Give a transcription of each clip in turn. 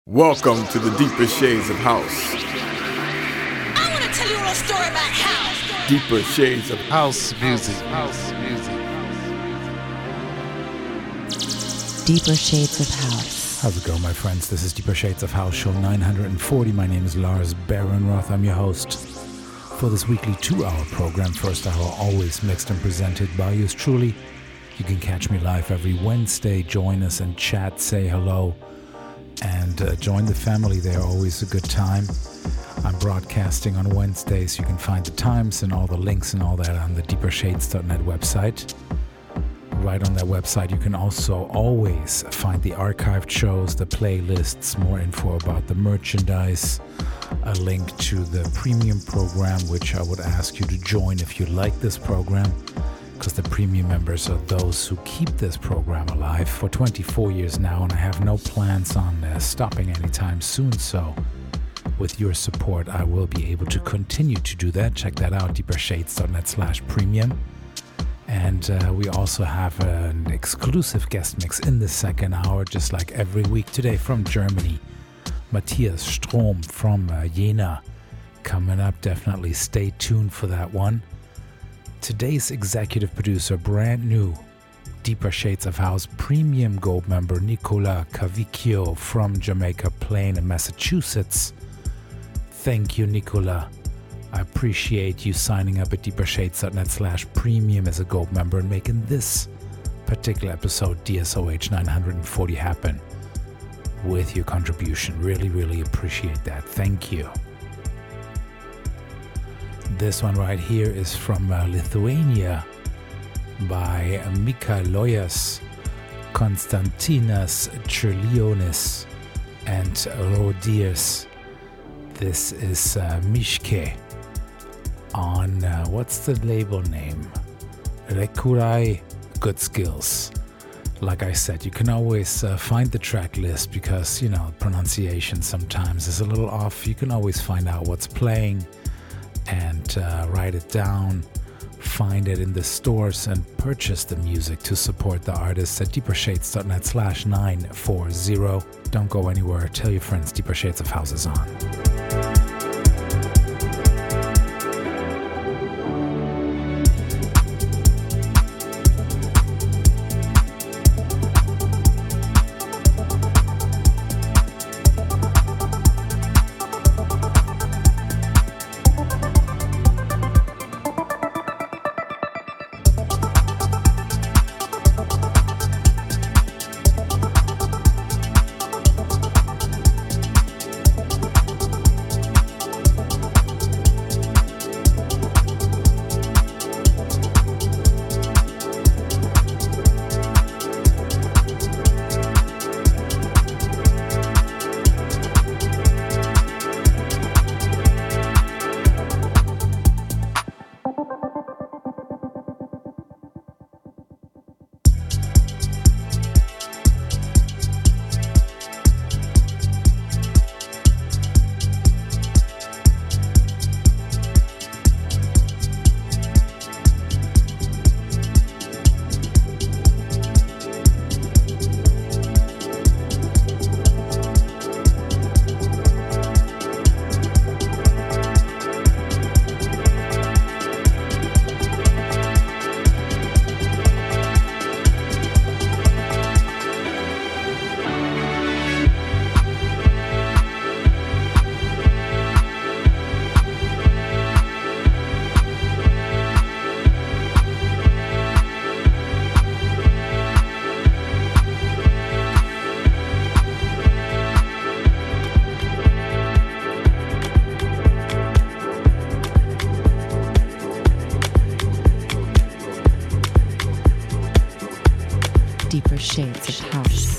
Welcome to the deeper shades of house. I want to tell you a little story about house. Deeper shades of house music. House music. Deeper Shades of House. How's it going, my friends? This is Deeper Shades of House, show 940. My name is Lars Barenroth. I'm your host for this weekly 2-hour program. First hour always mixed and presented by yours truly. You can catch me live every Wednesday. Join us and chat, say hello, and join the family. They're always a good time. I'm broadcasting on Wednesdays. You can find the times and all the links and all that on the deepershades.net website. Right on that website, you can also always find the archived shows, the playlists, more info about the merchandise, a link to the premium program, which I would ask you to join if you like this program, because the premium members are those who keep this program alive for 24 years now, and I have no plans on stopping anytime soon. So with your support, I will be able to continue to do that. Check that out, deepershades.net/premium. And we also have an exclusive guest mix in the second hour, just like every week. Today from Germany, Matthias Strom from Jena coming up. Definitely stay tuned for that one. Today's executive producer, brand new Deeper Shades of House premium gold member, Nicola Cavicchio from Jamaica Plain in Massachusetts. Thank you, Nicola. I appreciate you signing up at deepershades.net/premium as a gold member and making this particular episode, DSOH 940, happen with your contribution. Really, really appreciate that. Thank you. This one right here is from Lithuania by Mikalojas, Konstantinas Čiurlionis, and Rodiers. This is Mishke on, what's the label name? Rekurai Good Skills. Like I said, you can always find the track list because, pronunciation sometimes is a little off. You can always find out what's playing and write it down, find it in the stores, and purchase the music to support the artists at deepershades.net/940. Don't go anywhere. Tell your friends Deeper Shades of House is on. Deeper Shades of House.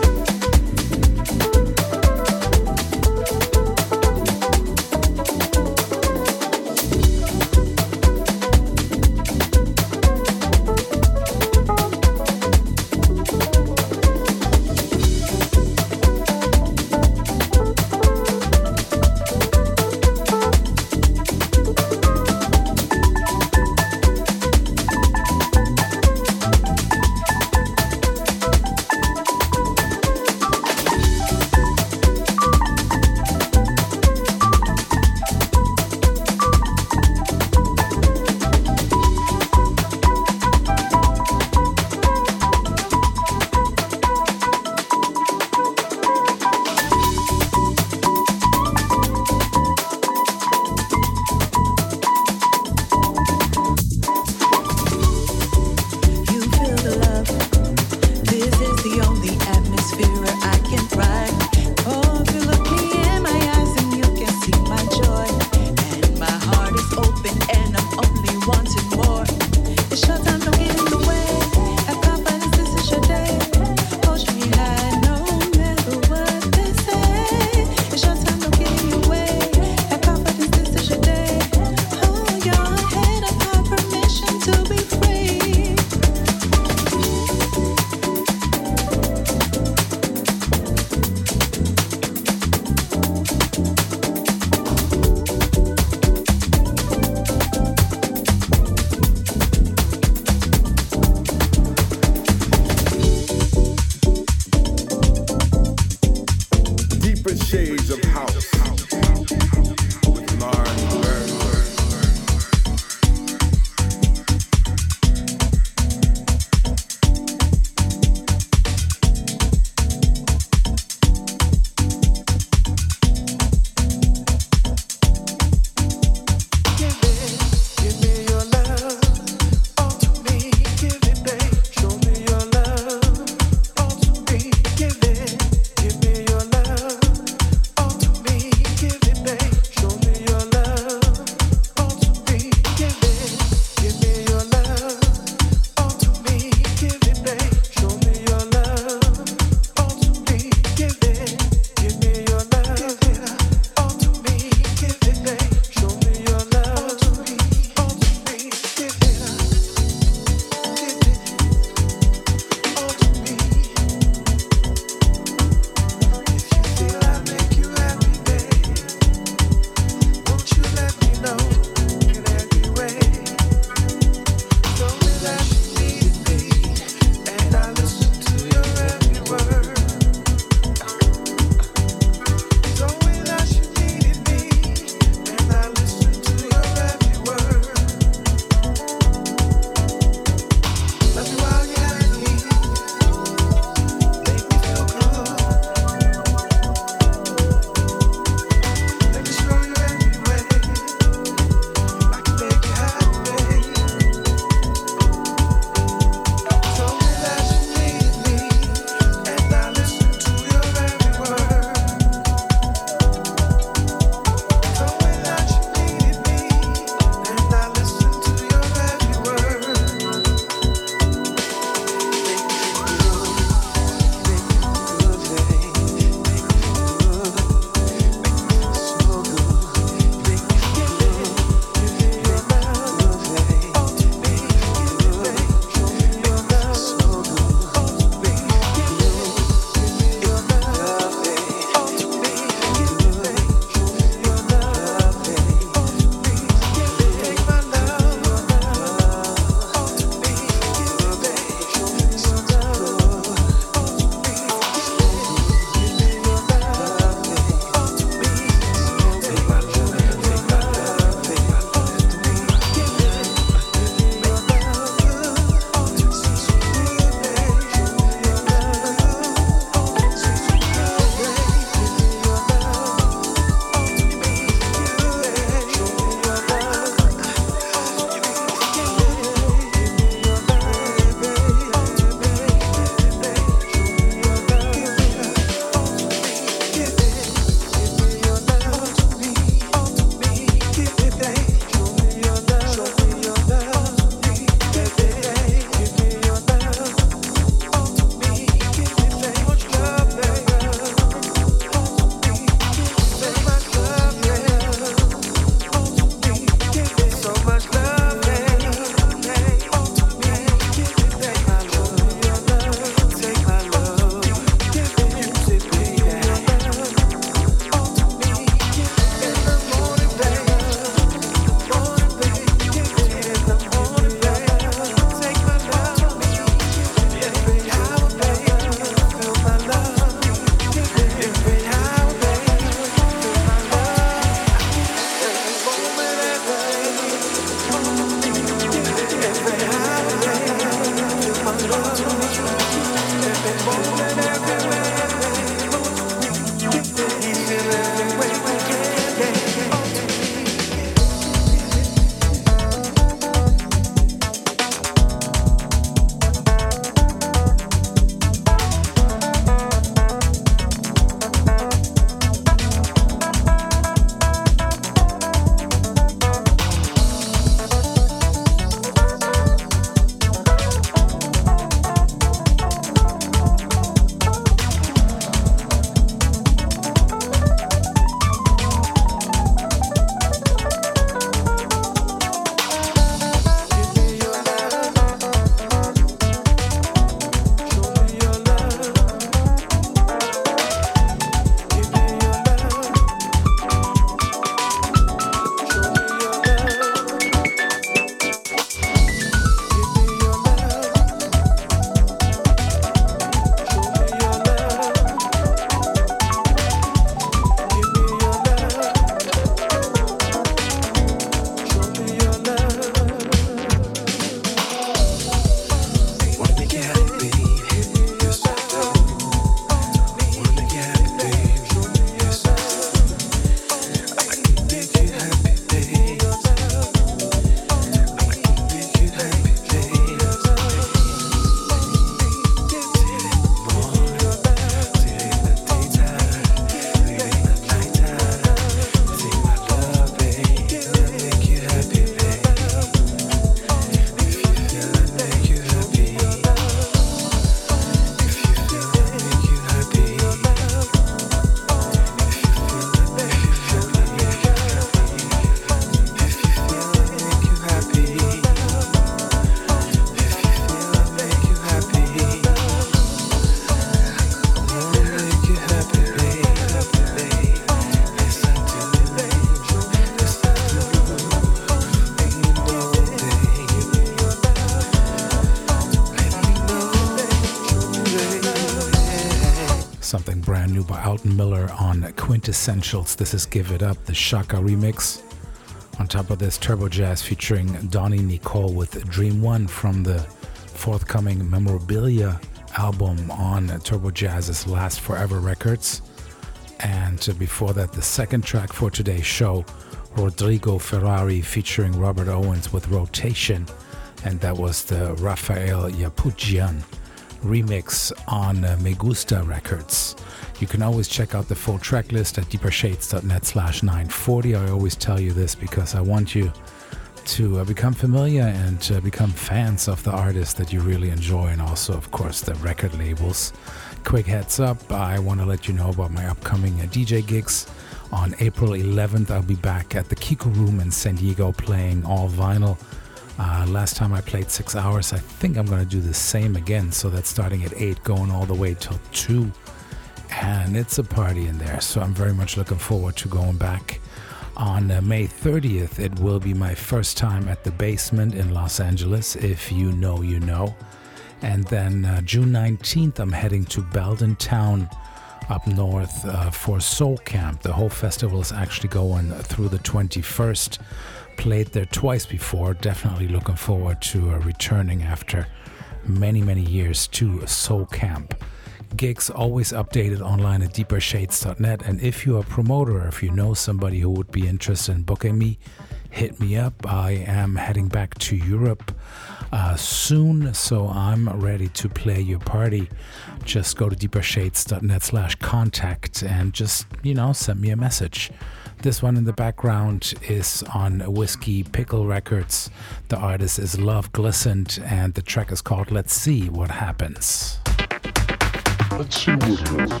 Something brand new by Alton Miller on Quintessentials. This is Give It Up, the Shaka remix. On top of this, Turbo Jazz featuring Donnie Nicole with Dream One from the forthcoming Memorabilia album on Turbo Jazz's Last Forever Records. And before that, the second track for today's show, Rodrigo Ferrari featuring Robert Owens with Rotation. And that was the Rafael Yapujian remix on Me Gusta Records. You can always check out the full track list at deepershades.net/940. I always tell you this because I want you to become familiar and become fans of the artists that you really enjoy, and also, of course, the record labels. Quick heads up, I want to let you know about my upcoming DJ gigs. On April 11th, I'll be back at the Kiko Room in San Diego playing all vinyl. Last time I played 6 hours. I think I'm going to do the same again. So that's starting at 8, going all the way till 2. And it's a party in there. So I'm very much looking forward to going back. On May 30th, it will be my first time at the Basement in Los Angeles. If you know, you know. And then June 19th, I'm heading to Belden Town up north for Soul Camp. The whole festival is actually going through the 21st. Played there twice before. Definitely looking forward to returning after many, many years to Soul Camp. Gigs always updated online at deepershades.net. And if you're a promoter, or if you know somebody who would be interested in booking me, hit me up. I am heading back to Europe soon, so I'm ready to play your party. Just go to deepershades.net/contact and just, send me a message. This one in the background is on Whiskey Pickle Records. The artist is Love Glistened, and the track is called Let's See What Happens. Let's see what happens.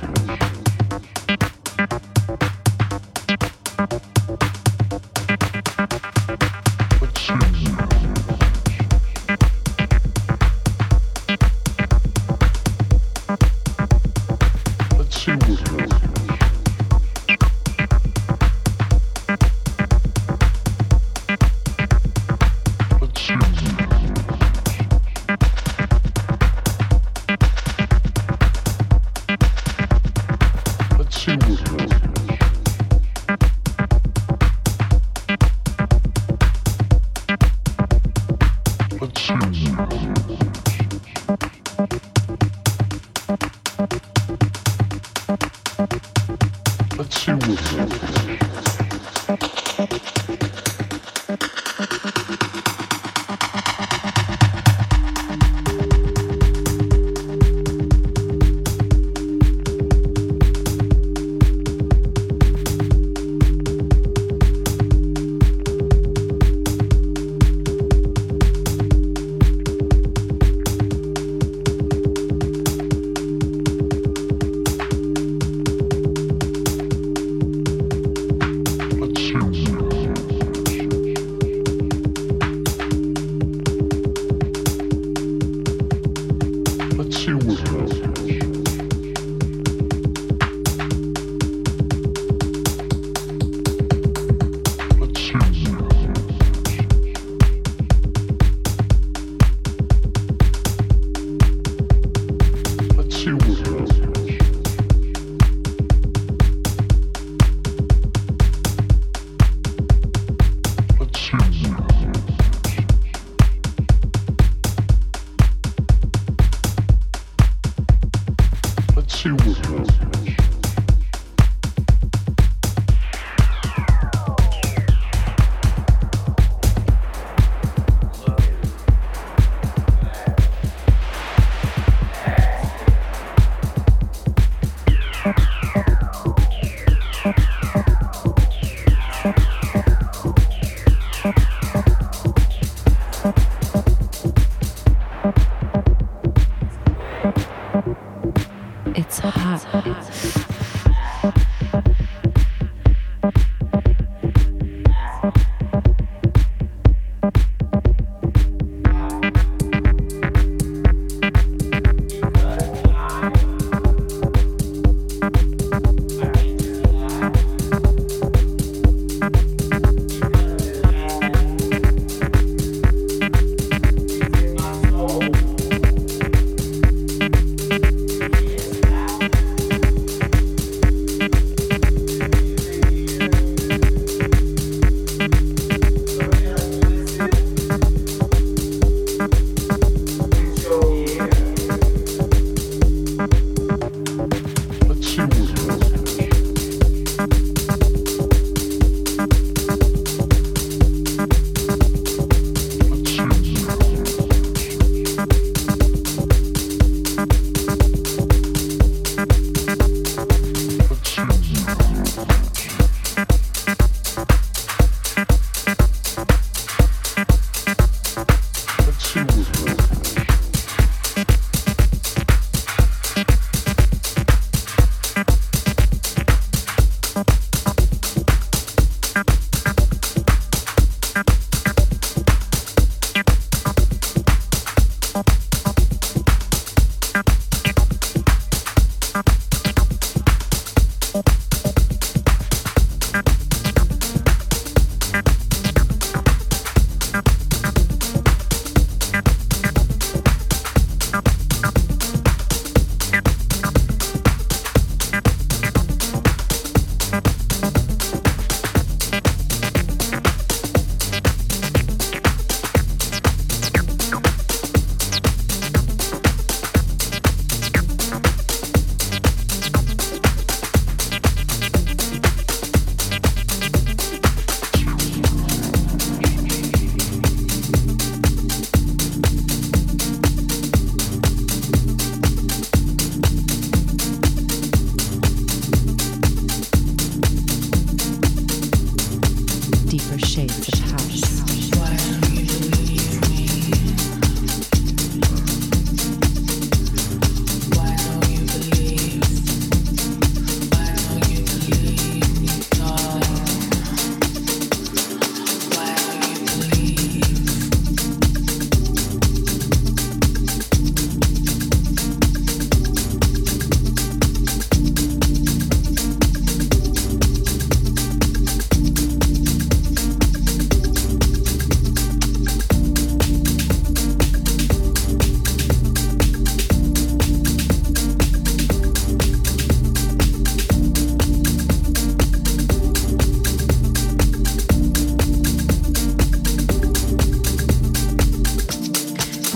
Let's see. Let's see what happens.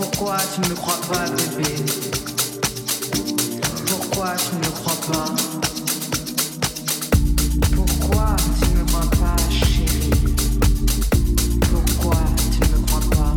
Pourquoi tu ne me crois pas, bébé? Pourquoi tu ne me crois pas? Pourquoi tu ne me crois pas, chérie? Pourquoi tu ne me crois pas?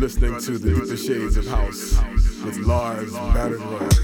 listening to the Deeper Shades of House with Lars Baron.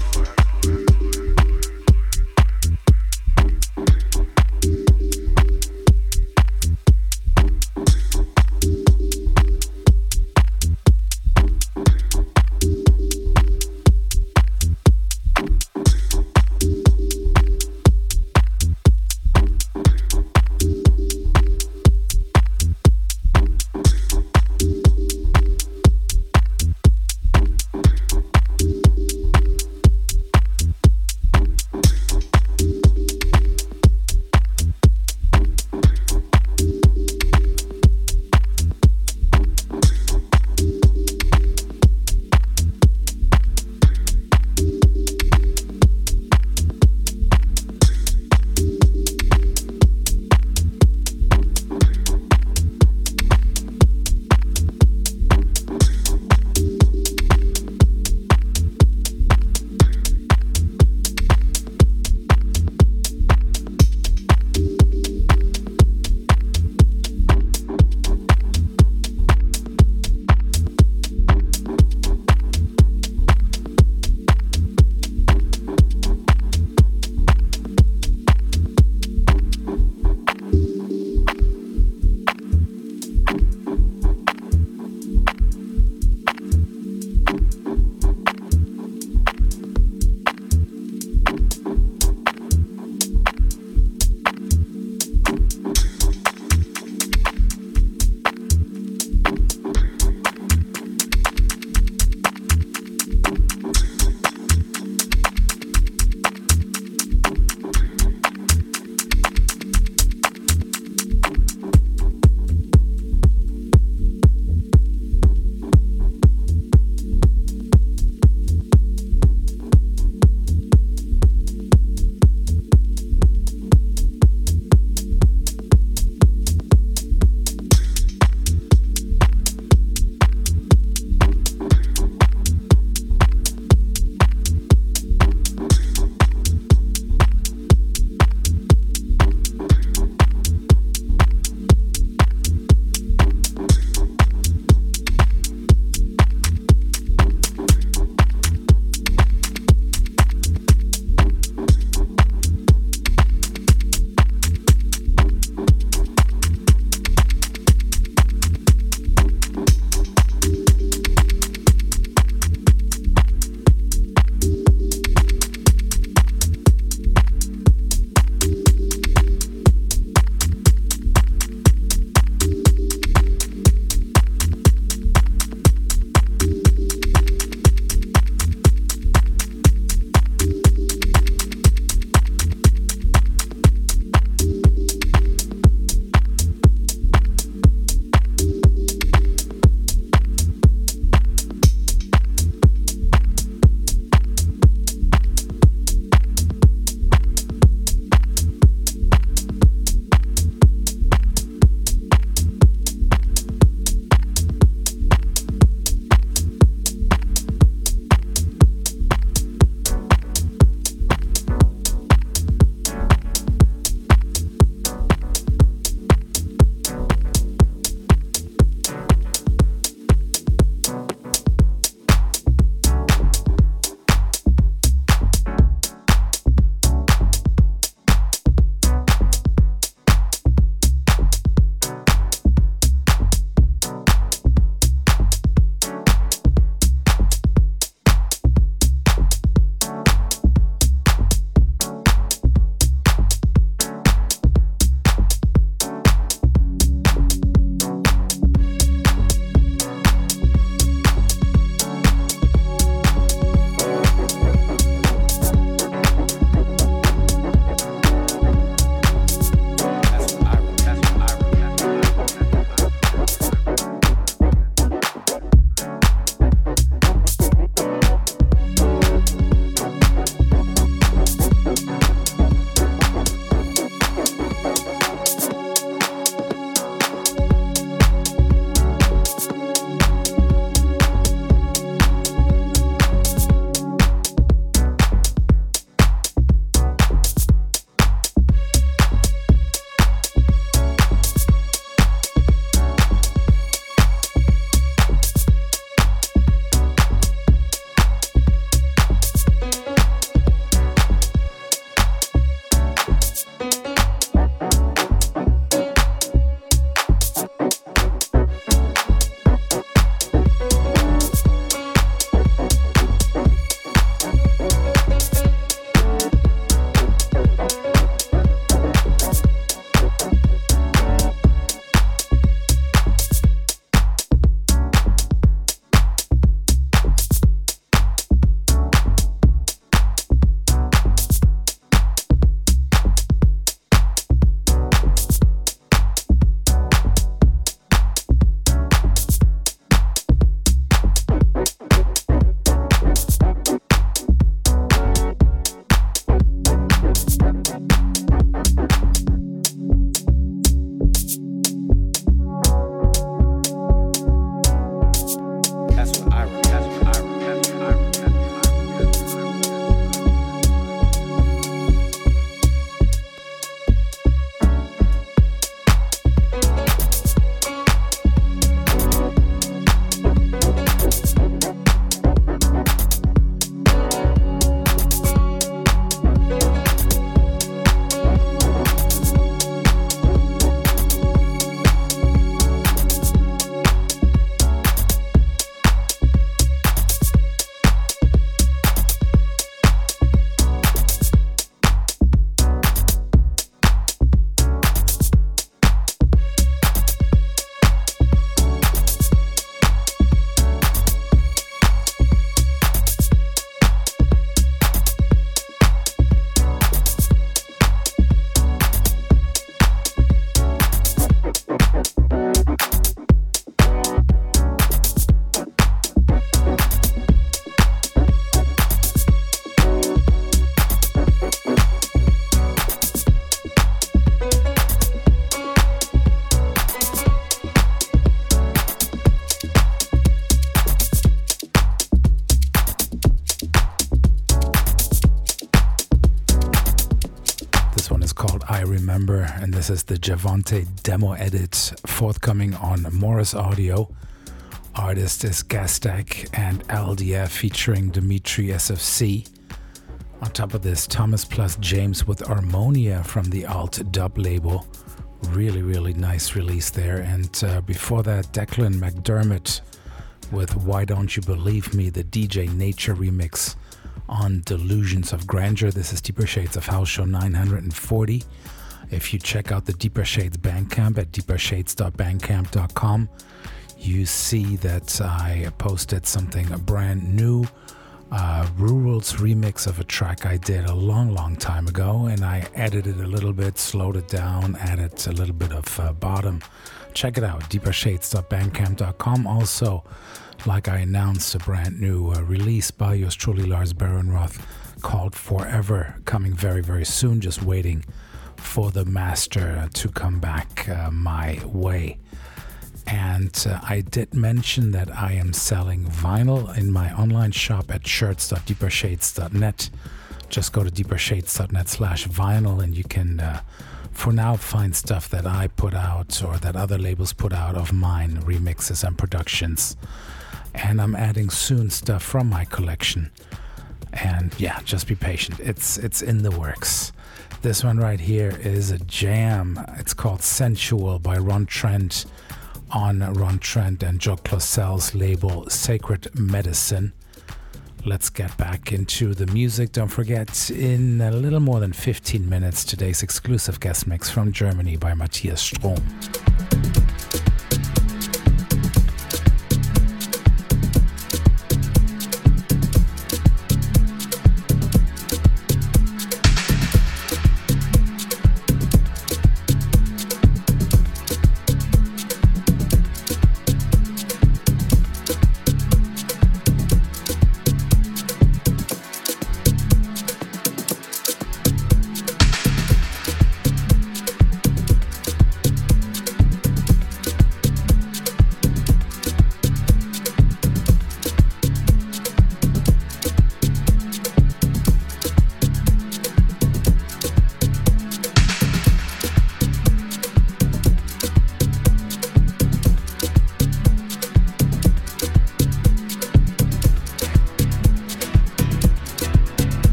remember, and this is the Javante demo edit forthcoming on Morris Audio. Artist is Gastak and LDF featuring Dimitri SFC. On top of this, Thomas plus James with Harmonia from the Alt Dub label. Really, really nice release there. And before that, Declan McDermott with Why Don't You Believe Me, the DJ Nature remix on Delusions of Grandeur. This is Deeper Shades of House Show 940. If you check out the Deeper Shades Bandcamp at deepershades.bandcamp.com, you see that I posted something brand new, Rural's remix of a track I did a long time ago, and I edited it a little bit, slowed it down, added a little bit of bottom. Check it out, deepershades.bandcamp.com. Also, like I announced, a brand new release by yours truly, Lars Behrenroth, called Forever, coming very, very soon. Just waiting for the master to come back my way. And I did mention that I am selling vinyl in my online shop at shirts.deepershades.net. Just go to deepershades.net/vinyl and you can, for now, find stuff that I put out or that other labels put out of mine, remixes and productions. And I'm adding soon stuff from my collection. And yeah, just be patient. It's in the works. This one right here is a jam. It's called Sensual by Ron Trent on Ron Trent and Joe Closel's label Sacred Medicine. Let's get back into the music. Don't forget, in a little more than 15 minutes, today's exclusive guest mix from Germany by Matthias Strom.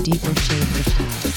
Deeper shades of house.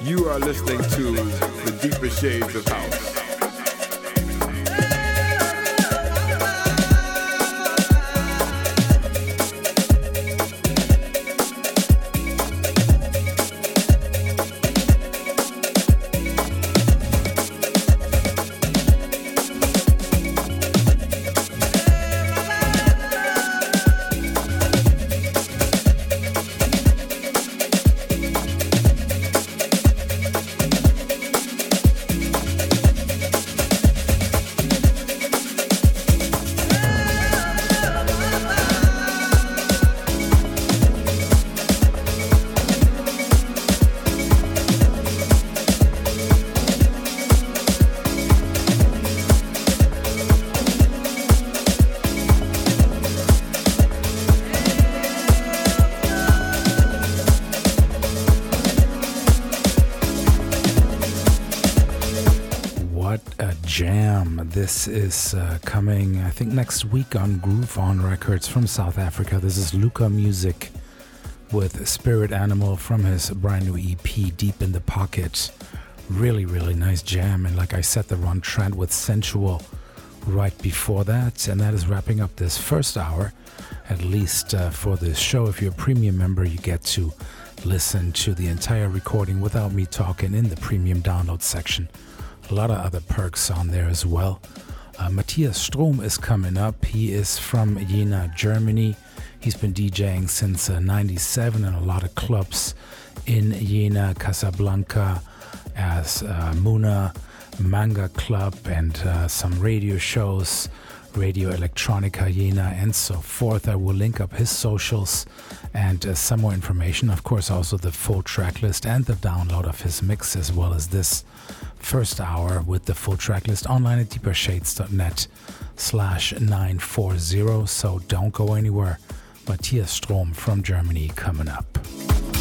You are listening to the Deeper Shades of House. This is coming, I think, next week on Groove On Records from South Africa. This is Luca Music with Spirit Animal from his brand new EP, Deep in the Pocket. Really, really nice jam. And like I said, the Ron Trent with Sensual right before that. And that is wrapping up this first hour, at least for this show. If you're a premium member, you get to listen to the entire recording without me talking in the premium download section. A lot of other perks on there as well. Matthias Strom is coming up. He is from Jena, Germany. He's been DJing since 97 in a lot of clubs in Jena, Casablanca, as Muna, Manga Club, and some radio shows, Radio Electronica Jena, and so forth. I will link up his socials and some more information. Of course, also the full track list and the download of his mix, as well as this first hour with the full track list online at deepershades.net/940. So don't go anywhere. Matthias Strom from Germany coming up.